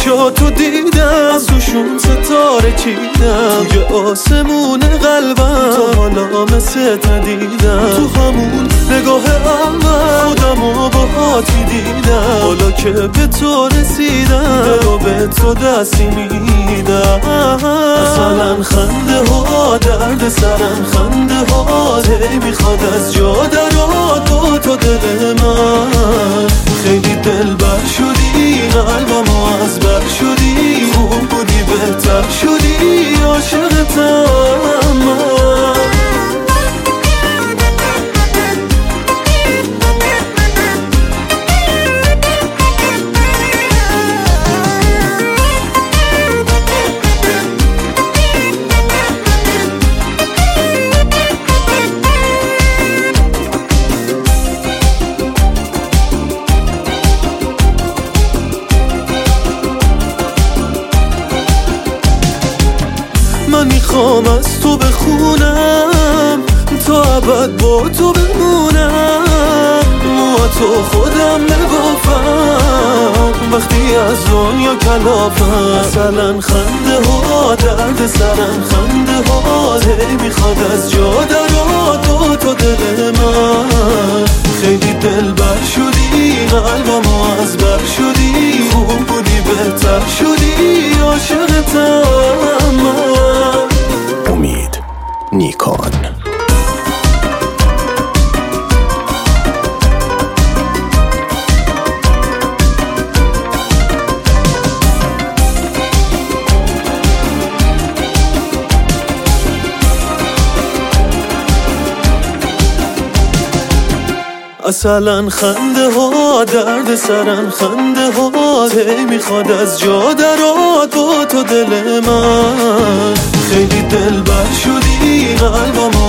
چشاتو دیدم، از روشون ستاره چیدم، توی آسمون قلبم تا حالا مثل ندیدم. تو همون نگاه اول خودمو باهاتی دیدم، حالا که به تو رسیدم دلو به تو دستی میدم. مثلا خنده ها درد سرم، خنده ها هی میخواد از جا درات با تو دل من. خیلی دلبر شدی، قلبمو از بر شدی، خوب بودی بهتر شدی، عاشقتم من. من میخوام از تو بخونم تا ابد با تو بمونم، تو خودم نبافم وقتی از دنیا کلافم. مثلا خنده ها درد سرم، خنده ها هی میخواد از جا درات با تو دل من. خیلی دلبر شدی، قلبمو از بر شدی، خوب بودی بهتر شدی، عاشقتم من. امید نیکان. اصلا خنده ها درد سرم، خنده ها هی میخواد از جا درات با تو دل من. خیلی دلبر شدی، قلبمو